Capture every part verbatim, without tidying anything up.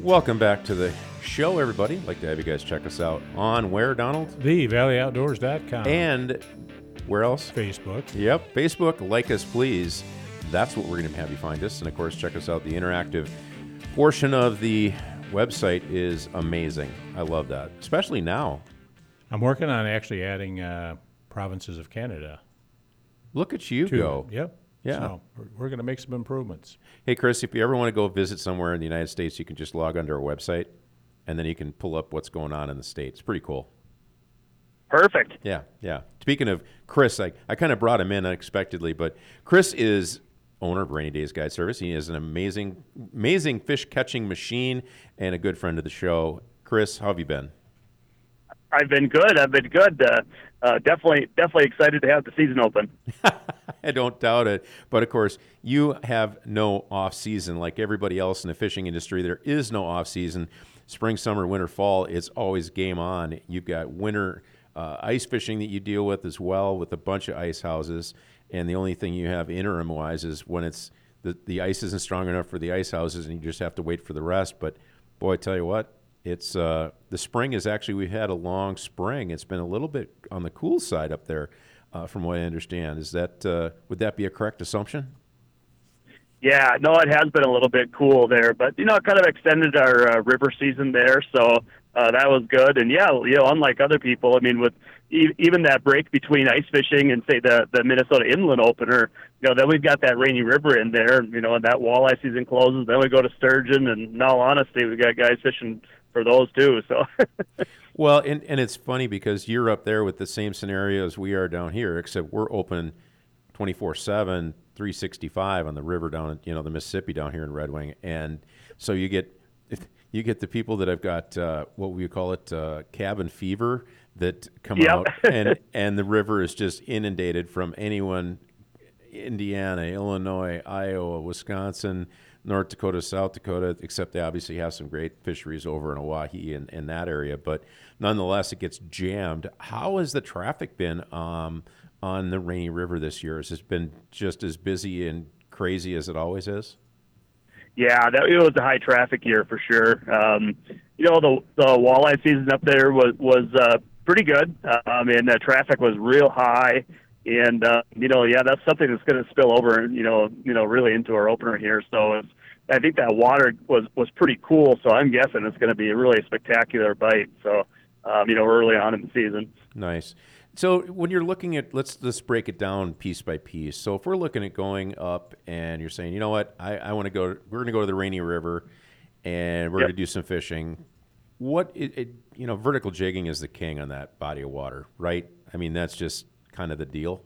Welcome back to the show, everybody. I'd like to have you guys check us out on where, Donald? the valley outdoors dot com. And where else? Facebook. Yep, Facebook. Like us, please. That's what we're going to have you find us. And, of course, check us out. The interactive portion of the website is amazing. I love that, especially now. I'm working on actually adding uh, provinces of Canada. Look at you to, go. Yep. Yeah. So we're, we're going to make some improvements. Hey, Chris, if you ever want to go visit somewhere in the United States, you can just log onto our website, and then you can pull up what's going on in the States. Pretty cool. Perfect. Yeah, yeah. Speaking of Chris, I, I kind of brought him in unexpectedly, but Chris is owner of Rainy Days Guide Service. He is an amazing, amazing fish catching machine and a good friend of the show. Chris, how have you been? I've been good. I've been good. Uh, uh, definitely, definitely excited to have the season open. I don't doubt it. But, of course, you have no off-season. Like everybody else in the fishing industry, there is no off-season. Spring, summer, winter, fall, it's always game on. You've got winter uh, ice fishing that you deal with as well with a bunch of ice houses. And the only thing you have interim-wise is when it's the, the ice isn't strong enough for the ice houses and you just have to wait for the rest. But, boy, I tell you what, it's uh, the spring is actually, we've had a long spring. It's been a little bit on the cool side up there. Uh, from what I understand, is that uh, would that be a correct assumption? Yeah, no, it has been a little bit cool there, but you know, it kind of extended our uh, river season there, so uh, that was good. And yeah, you know, unlike other people, I mean, with e- even that break between ice fishing and say the the Minnesota Inland Opener, you know, then we've got that Rainy River in there, you know, and that walleye season closes. Then we go to sturgeon, and in all honesty, we got guys fishing for those too. So. Well, and, and it's funny because you're up there with the same scenario as we are down here, except we're open twenty-four seven, three sixty-five on the river down, you know, the Mississippi down here in Red Wing. And so you get you get the people that have got, uh, what we call it, uh, cabin fever that come Yep. out, and, and the river is just inundated from anyone, Indiana, Illinois, Iowa, Wisconsin, North Dakota, South Dakota, except they obviously have some great fisheries over in Oahe and in that area. But nonetheless, it gets jammed. How has the traffic been um, on the Rainy River this year? Has it been just as busy and crazy as it always is? Yeah, that it was a high traffic year for sure. Um, you know, the the walleye season up there was was uh, pretty good. I mean, the traffic was real high. And, uh, you know, yeah, that's something that's going to spill over, you know, you know, really into our opener here. So it's, I think that water was, was pretty cool. So I'm guessing it's going to be a really spectacular bite. So, um, you know, early on in the season. Nice. So when you're looking at, let's let's break it down piece by piece. So if we're looking at going up and you're saying, you know what, I, I want to go, we're going to go to the Rainy River and we're Yep. going to do some fishing. What, it, it, you know, vertical jigging is the king on that body of water, right? I mean, that's just kind of the deal.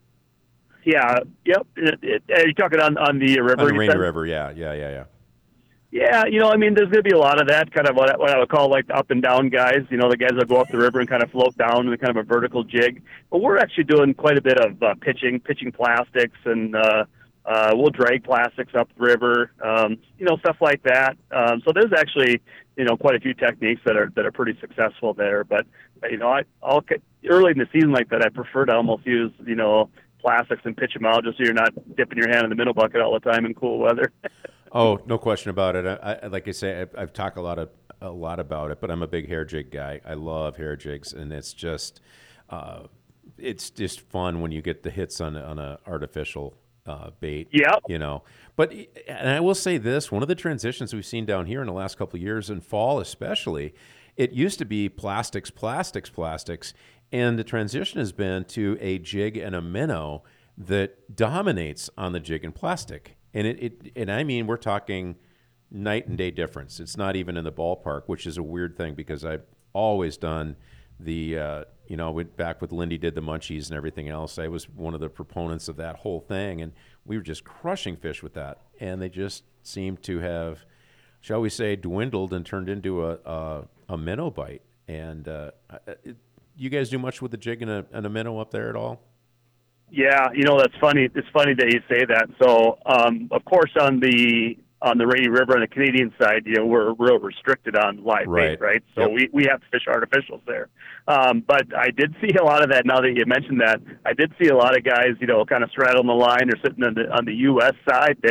Yeah. Yep. It, it, are you talking on, on the river? On the you Rainy said? River, yeah, yeah, yeah, yeah. Yeah, you know, I mean, there's going to be a lot of that, kind of what I, what I would call like the up and down guys, you know, the guys that go up the river and kind of float down in kind of a vertical jig. But we're actually doing quite a bit of uh, pitching, pitching plastics, and uh, uh, we'll drag plastics up the river, um, you know, stuff like that. Um, so there's actually, you know, quite a few techniques that are that are pretty successful there. But, you know, I, I'll, early in the season like that, I prefer to almost use, you know, plastics and pitch them out just so you're not dipping your hand in the minnow bucket all the time in cool weather. Oh, no question about it. I, I, like I say, I've, I've talked a lot of a lot about it, but I'm a big hair jig guy. I love hair jigs, and it's just uh, it's just fun when you get the hits on on a artificial uh, bait. Yeah. You know, but and I will say this: one of the transitions we've seen down here in the last couple of years, in fall especially, it used to be plastics, plastics, plastics, and the transition has been to a jig and a minnow that dominates on the jig and plastic. And it, it, and I mean, we're talking night and day difference. It's not even in the ballpark, which is a weird thing because I've always done the, uh, you know, went back with Lindy did the munchies and everything else. I was one of the proponents of that whole thing, and we were just crushing fish with that. And they just seemed to have, shall we say, dwindled and turned into a a, a minnow bite. And uh, it, you guys do much with the jig and a, and a minnow up there at all? Yeah, you know, that's funny. It's funny that you say that. So, um, of course, on the on the Rainy River on the Canadian side, you know, we're real restricted on live Right. bait, right? So Yep. we, we have to fish artificials there. Um, but I did see a lot of that. Now that you mentioned that, I did see a lot of guys, you know, kind of straddling the line or sitting on the on the U S side there,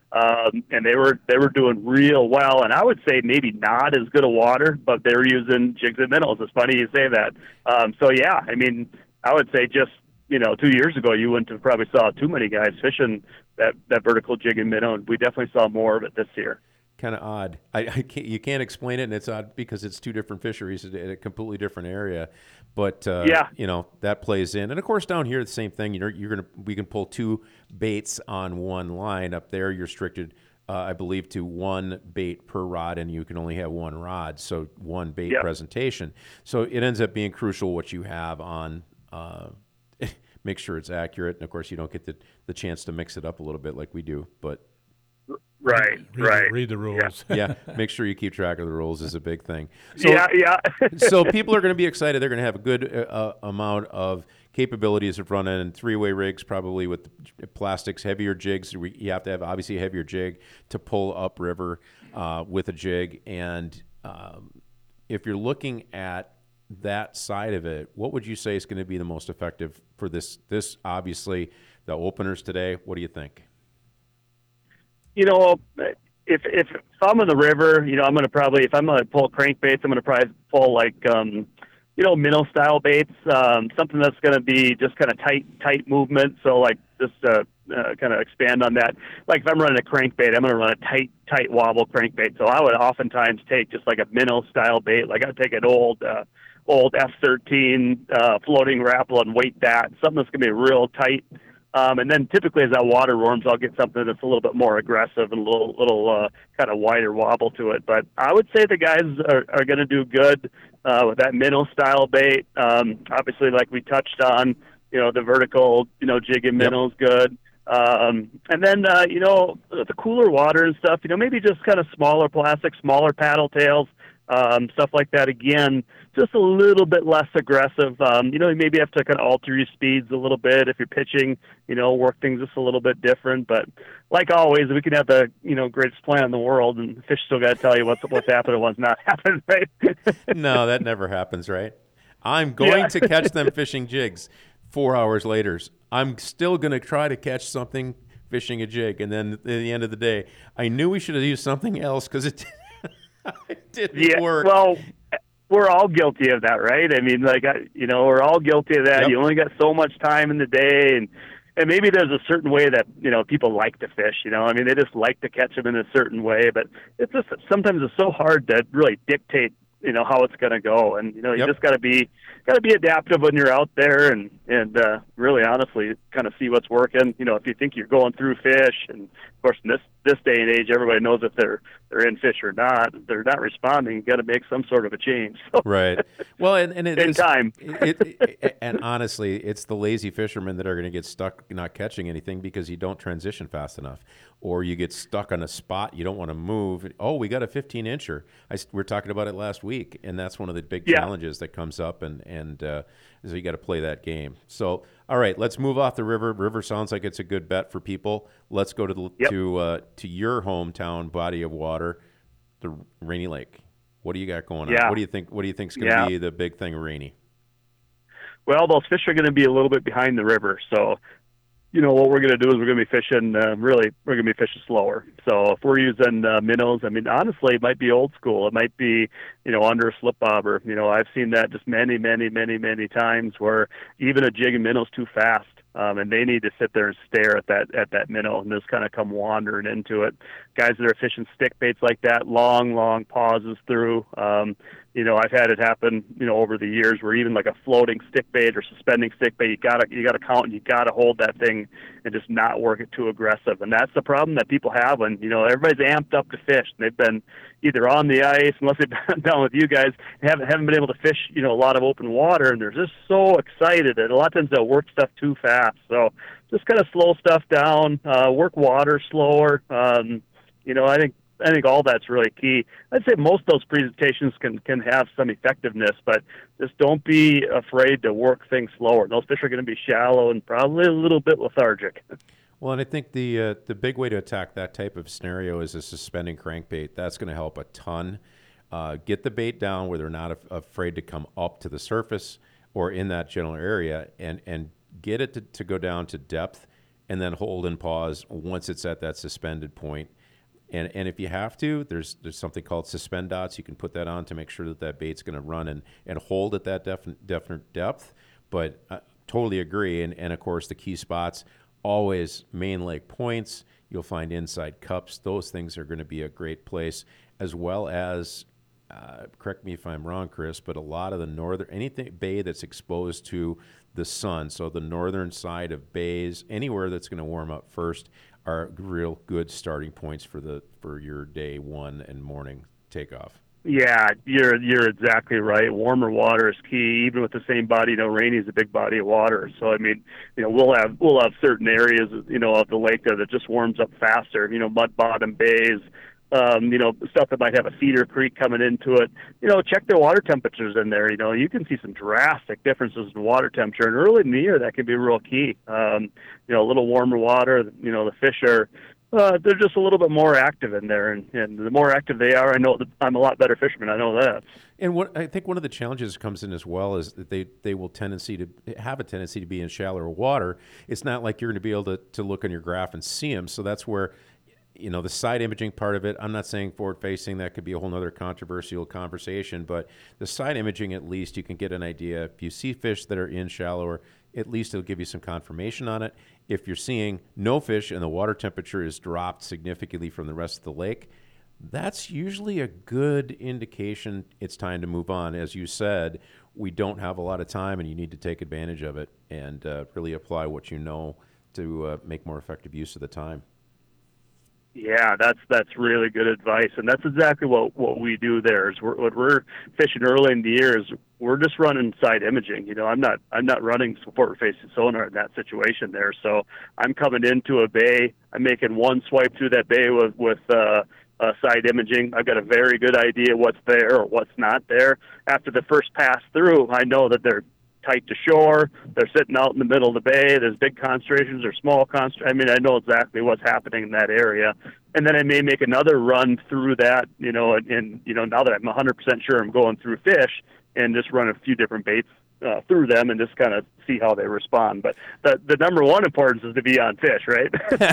um, and they were they were doing real well. And I would say maybe not as good a water, but they were using jigs and minnows. It's funny you say that. Um, so yeah, I mean, I would say just you know two years ago you wouldn't have probably saw too many guys fishing that that vertical jig and minnow. And we definitely saw more of it this year. Kind of odd. I, I can't, you can't explain it, and it's odd because it's two different fisheries in a completely different area. But uh, yeah, you know that plays in, and of course down here the same thing. You know, you're gonna we can pull two baits on one line. Up there, you're restricted, uh, I believe, to one bait per rod, and you can only have one rod, so one bait yep. presentation. So it ends up being crucial what you have on. Uh, make sure it's accurate, and of course you don't get the the chance to mix it up a little bit like we do, but. Right, read, right. Read the rules. Yeah, make sure you keep track of the rules is a big thing. So, yeah, yeah. so people are going to be excited. They're going to have a good uh, amount of capabilities of running three-way rigs, probably with plastics, heavier jigs. You have to have obviously a heavier jig to pull upriver uh, with a jig. And um, if you're looking at that side of it, what would you say is going to be the most effective for this? This obviously the openers today. What do you think? You know, if if I'm in the river, you know, I'm going to probably, if I'm going to pull crankbaits, I'm going to probably pull like, um, you know, minnow style baits, um, something that's going to be just kind of tight, tight movement. So like just uh, uh, kind of expand on that. Like if I'm running a crankbait, I'm going to run a tight, tight wobble crankbait. So I would oftentimes take just like a minnow style bait. Like I'd take an old, uh, old F thirteen uh, floating grapple and weight that, something that's going to be real tight. Um, and then typically as that water warms, I'll get something that's a little bit more aggressive and a little, little uh, kind of wider wobble to it. But I would say the guys are, are going to do good uh, with that minnow style bait. Um, obviously, like we touched on, you know, the vertical, you know, jig and minnow's yep. good. Um, and then, uh, you know, the cooler water and stuff, you know, maybe just kind of smaller plastic, smaller paddle tails. Um, stuff like that, again, just a little bit less aggressive. Um, you know, you maybe have to kind of alter your speeds a little bit if you're pitching, you know, work things just a little bit different. But like always, we can have the, you know, greatest plan in the world, and the fish still got to tell you what's, what's happened and what's not happened, right? No, that never happens, right? I'm going yeah. to catch them fishing jigs four hours later. I'm still going to try to catch something fishing a jig. And then at the end of the day, I knew we should have used something else because it it didn't yeah, work. Well, we're all guilty of that, right? I mean, like, I, you know, we're all guilty of that. Yep. You only got so much time in the day, and and maybe there's a certain way that, you know, people like to fish, you know. I mean, they just like to catch them in a certain way, but it's just sometimes it's so hard to really dictate, you know, how it's going to go. And, you know, you yep. just got to be got to be adaptive when you're out there and, and uh, really honestly kind of see what's working. You know, if you think you're going through fish, and of course in this, this day and age, everybody knows if they're, they're in fish or not. If they're not responding, you got to make some sort of a change. So, right. Well, and, and it in is, time. it, it, and honestly, it's the lazy fishermen that are going to get stuck not catching anything because you don't transition fast enough, or you get stuck on a spot you don't want to move. Oh, we got a fifteen incher. I, we were talking about it last week, and that's one of the big yeah. challenges that comes up, and and uh, so you got to play that game. So, all right, let's move off the river. River sounds like it's a good bet for people. Let's go to the, yep. to uh, to your hometown body of water, the Rainy Lake. What do you got going yeah. on? What do you think? What do you think is going to yeah. be the big thing, Rainy? Well, those fish are going to be a little bit behind the river, so. You know, what we're going to do is we're going to be fishing, uh, really, we're going to be fishing slower. So if we're using uh, minnows, I mean, honestly, it might be old school. It might be, you know, under a slip bobber. You know, I've seen that just many, many, many, many times where even a jig and minnow's too fast. Um, and they need to sit there and stare at that at that minnow and just kind of come wandering into it. Guys that are fishing stick baits like that, long, long pauses through. Um, you know, I've had it happen, you know, over the years where even like a floating stick bait or suspending stick bait, you gotta you gotta count and you gotta hold that thing and just not work it too aggressive. And that's the problem that people have when, you know, everybody's amped up to fish. They've been either on the ice, unless they've been down with you guys, haven't haven't been able to fish, you know, a lot of open water, and they're just so excited. And a lot of times they'll work stuff too fast. So just kind of slow stuff down, uh, work water slower. Um, you know, I think I think all that's really key. I'd say most of those presentations can, can have some effectiveness, but just don't be afraid to work things slower. Those fish are going to be shallow and probably a little bit lethargic. Well, and I think the uh, the big way to attack that type of scenario is a suspending crankbait. That's going to help a ton. Uh, get the bait down where they're not af- afraid to come up to the surface or in that general area, and and get it to, to go down to depth and then hold and pause once it's at that suspended point. And and if you have to, there's there's something called suspend dots. You can put that on to make sure that that bait's going to run and, and hold at that definite definite depth. But I totally agree. And and of course the key spots, always main lake points. You'll find inside cups. Those things are going to be a great place, as well as uh, correct me if I'm wrong, Chris, but a lot of the northern anything bay that's exposed to the sun. So the northern side of bays, anywhere that's going to warm up first, are real good starting points for the for your day one and morning takeoff. Yeah, you're you're exactly right. Warmer water is key, even with the same body. You know, Rainy is a big body of water, so I mean, you know, we'll have we'll have certain areas, you know, of the lake there that just warms up faster. You know, mud bottom bays, um, you know, stuff that might have a feeder creek coming into it. You know, check the water temperatures in there. You know, you can see some drastic differences in water temperature, and early in the year that can be real key. Um, you know, a little warmer water. You know, the fish are. Uh, they're just a little bit more active in there, and, and the more active they are, I know that I'm a lot better fisherman. I know that. And what I think one of the challenges comes in as well is that they, they will tendency to have a tendency to be in shallower water. It's not like you're going to be able to, to look on your graph and see them. So that's where, you know, the side imaging part of it, I'm not saying forward facing, that could be a whole nother controversial conversation, but the side imaging, at least you can get an idea. If you see fish that are in shallower, at least it'll give you some confirmation on it. If you're seeing no fish and the water temperature is dropped significantly from the rest of the lake, that's usually a good indication it's time to move on. As you said, we don't have a lot of time, and you need to take advantage of it and uh, really apply what you know to uh, make more effective use of the time. Yeah, that's that's really good advice, and that's exactly what, what we do there. Is we're, what we're fishing early in the year is we're just running side imaging. You know, I'm not I'm not running forward facing sonar in that situation there. So I'm coming into a bay, I'm making one swipe through that bay with with uh, uh, side imaging. I've got a very good idea what's there or what's not there. After the first pass through, I know that they're tight to shore, they're sitting out in the middle of the bay, there's big concentrations or small concentrations. I mean, I know exactly what's happening in that area. And then I may make another run through that, you know, and, and you know, now that I'm one hundred percent sure I'm going through fish, and just run a few different baits uh, through them and just kind of see how they respond. But the, the number one importance is to be on fish, right?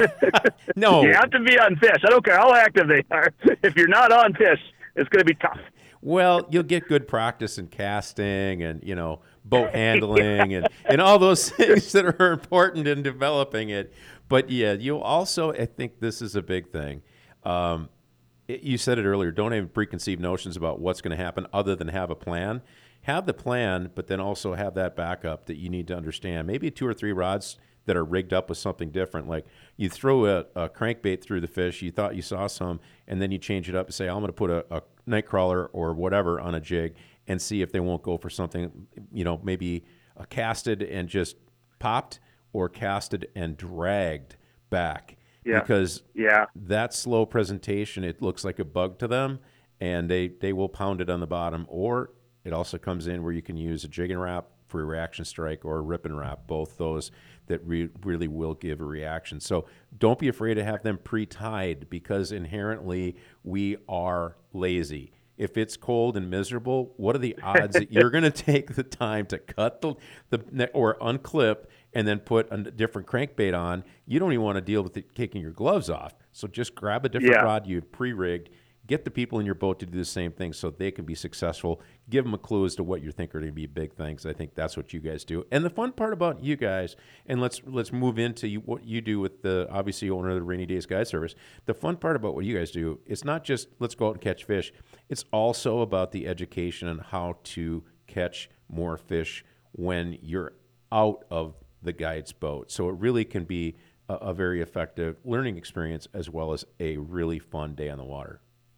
No. You have to be on fish. I don't care how active they are. If you're not on fish, it's going to be tough. Well, you'll get good practice in casting and, you know, boat handling and, and all those things that are important in developing it. But, yeah, you'll also, I think this is a big thing. Um, it, you said it earlier, don't have preconceived notions about what's going to happen other than have a plan. Have the plan, but then also have that backup that you need to understand. Maybe two or three rods that are rigged up with something different. Like you throw a, a crankbait through the fish, you thought you saw some, and then you change it up and say, I'm going to put a, a night crawler or whatever on a jig and see if they won't go for something, you know, maybe a casted and just popped or casted and dragged back. Yeah. Because yeah. that slow presentation, it looks like a bug to them, and they, they will pound it on the bottom. Or it also comes in where you can use a jig and wrap for a reaction strike or a rip and wrap, both those that re- really will give a reaction. So don't be afraid to have them pre-tied, because inherently we are lazy. If it's cold and miserable, what are the odds that you're going to take the time to cut the, the or unclip and then put a different crankbait on? You don't even want to deal with it, taking your gloves off. So just grab a different yeah. rod you've pre-rigged. Get the people in your boat to do the same thing so they can be successful. Give them a clue as to what you think are going to be big things. I think that's what you guys do. And the fun part about you guys, and let's let's move into you, what you do with the, obviously, owner of the Rainy Days Guide Service. The fun part about what you guys do, it's not just let's go out and catch fish. It's also about the education on how to catch more fish when you're out of the guide's boat. So it really can be a, a very effective learning experience as well as a really fun day on the water.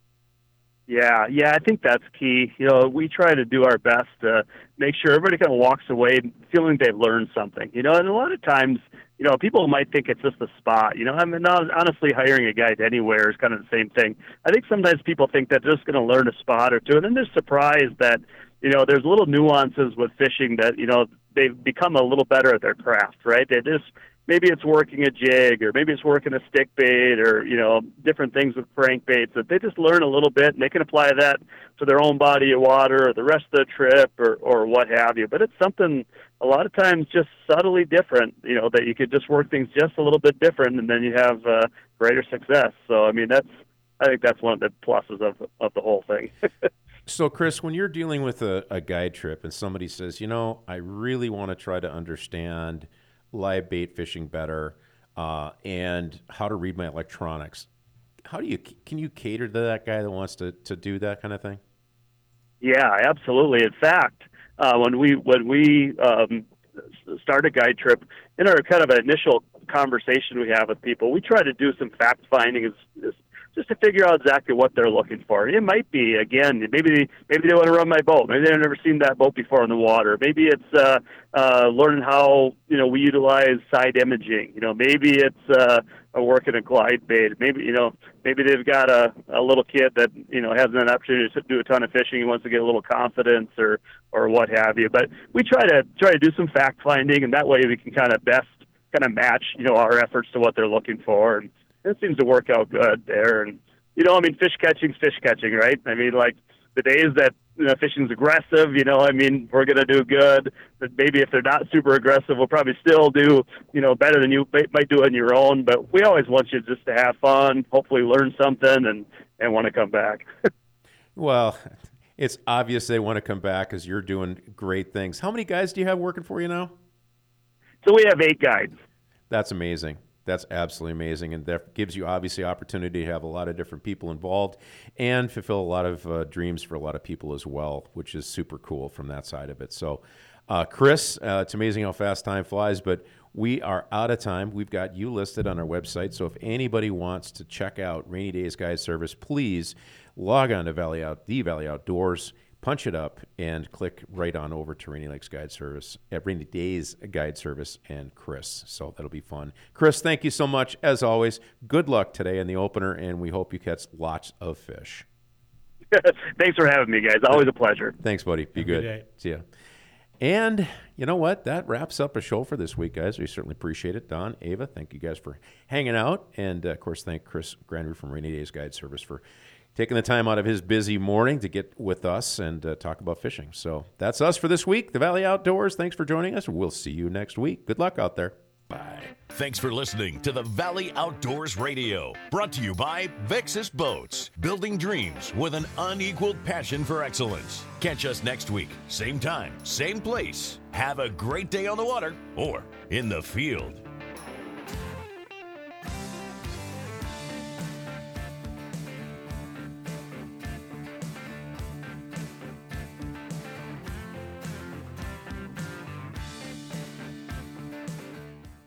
Yeah, yeah, I think that's key. You know, we try to do our best to make sure everybody kind of walks away feeling they've learned something. You know, and a lot of times, you know, people might think it's just a spot. You know, I mean, honestly, hiring a guide anywhere is kind of the same thing. I think sometimes people think that they're just going to learn a spot or two, and then they're surprised that, you know, there's little nuances with fishing that, you know, they've become a little better at their craft, right? They just, maybe it's working a jig, or maybe it's working a stick bait, or, you know, different things with crankbaits that they just learn a little bit, and they can apply that to their own body of water or the rest of the trip or, or what have you. But it's something a lot of times just subtly different, you know, that you could just work things just a little bit different, and then you have uh, greater success. So, I mean, that's I think that's one of the pluses of of the whole thing. So, Chris, when you're dealing with a, a guide trip and somebody says, you know, I really want to try to understand live bait fishing better uh, and how to read my electronics, how do you can you cater to that guy that wants to, to do that kind of thing? Yeah, absolutely. In fact, uh, when we when we um, start a guide trip, in our kind of initial conversation we have with people, we try to do some fact finding, is, is just to figure out exactly what they're looking for. It might be, again, maybe maybe they want to run my boat. Maybe they've never seen that boat before in the water. Maybe it's uh, uh, learning how, you know, we utilize side imaging. You know, maybe it's uh, a work in a glide bait. Maybe, you know, maybe they've got a, a little kid that, you know, hasn't an opportunity to do a ton of fishing and wants to get a little confidence or, or what have you. But we try to try to do some fact finding, and that way we can kind of best kind of match, you know, our efforts to what they're looking for. And it seems to work out good there. And, you know, I mean, fish catching's fish catching, right? I mean, like, the days that, you know, fishing's aggressive, you know, I mean, we're going to do good. But maybe if they're not super aggressive, we'll probably still do, you know, better than you might do on your own. But we always want you just to have fun, hopefully learn something, and, and want to come back. Well, it's obvious they want to come back because you're doing great things. How many guys do you have working for you now? So we have eight guides. That's amazing. That's absolutely amazing, and that gives you obviously opportunity to have a lot of different people involved and fulfill a lot of uh, dreams for a lot of people as well, which is super cool from that side of it. So, uh, Chris, uh, it's amazing how fast time flies, but we are out of time. We've got you listed on our website, so if anybody wants to check out Rainy Days Guide Service, please log on to Valley Out, the Valley Outdoors, punch it up, and click right on over to Rainy Lakes Guide Service, at Rainy Days Guide Service, and Chris. So that'll be fun. Chris, thank you so much. As always, good luck today in the opener, and we hope you catch lots of fish. Thanks for having me, guys. Always a pleasure. Thanks, buddy. Be Have good. a good day. See ya. And you know what? That wraps up a show for this week, guys. We certainly appreciate it. Don, Ava, thank you guys for hanging out. And, uh, of course, thank Chris Grandry from Rainy Days Guide Service for taking the time out of his busy morning to get with us and uh, talk about fishing. So that's us for this week, the Valley Outdoors. Thanks for joining us. We'll see you next week. Good luck out there. Bye. Thanks for listening to the Valley Outdoors Radio, brought to you by Vexus Boats, building dreams with an unequaled passion for excellence. Catch us next week, same time, same place. Have a great day on the water or in the field.